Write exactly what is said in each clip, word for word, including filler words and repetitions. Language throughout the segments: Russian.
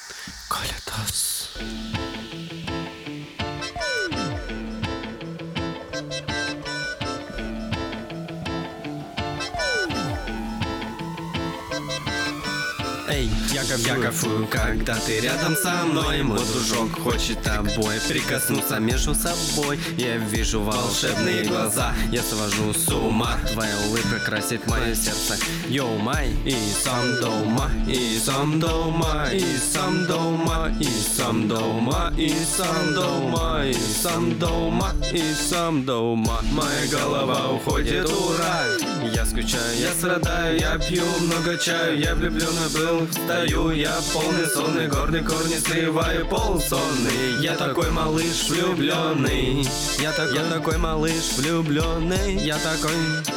Калитас. Эй, я кайфую, я кайфую, когда ты рядом со мной. Мой дружок хочет тобой прикоснуться между собой. Я вижу волшебные глаза, я свожу с ума. Твоя улыбка красит мое сердце. Йоу май, и сам дома, и сам дома, и сам дома, и сам дома, и сам дома, и сам дома, и сам дома. Моя голова уходит, ура! Я скучаю, я страдаю, я пью много чаю, я влюбленный был. Встаю, я полный сонный, гордый корни срываю полсонный. Я такой малыш влюбленный. Я такой, я такой малыш влюбленный. Я такой.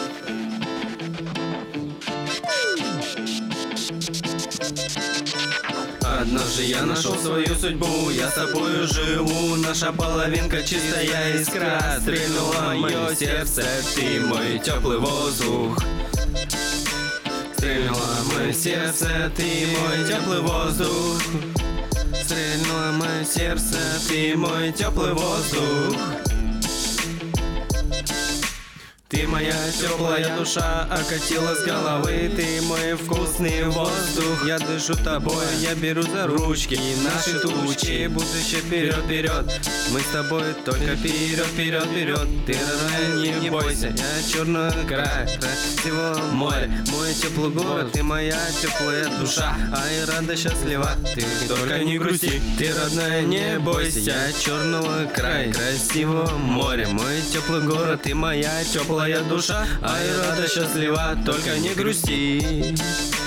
Однажды я нашел свою судьбу, я с тобою живу. Наша половинка чистая искра. Стрельнула мое сердце, ты мой теплый воздух. Стрельнуло мое сердце, ты мой теплый воздух. Стрельнуло мое сердце, ты мой теплый воздух. Ты моя теплая душа, окатила с головы. Ты мой вкусный воздух. Я дышу тобой, я беру за ручки. И наши тучи, будущее вперед, вперед. Мы с тобой только вперед, вперед, вперед. Ты, родная, не бойся, я черный край, красивого моря. Мой теплый город, ты моя теплая душа. Ай, рада, счастлива, ты только не грусти. Ты, родная, не бойся, я черного края, красивого моря. Мой теплый город, ты моя теплая душа. Ай, рада, счастлива, только не грусти.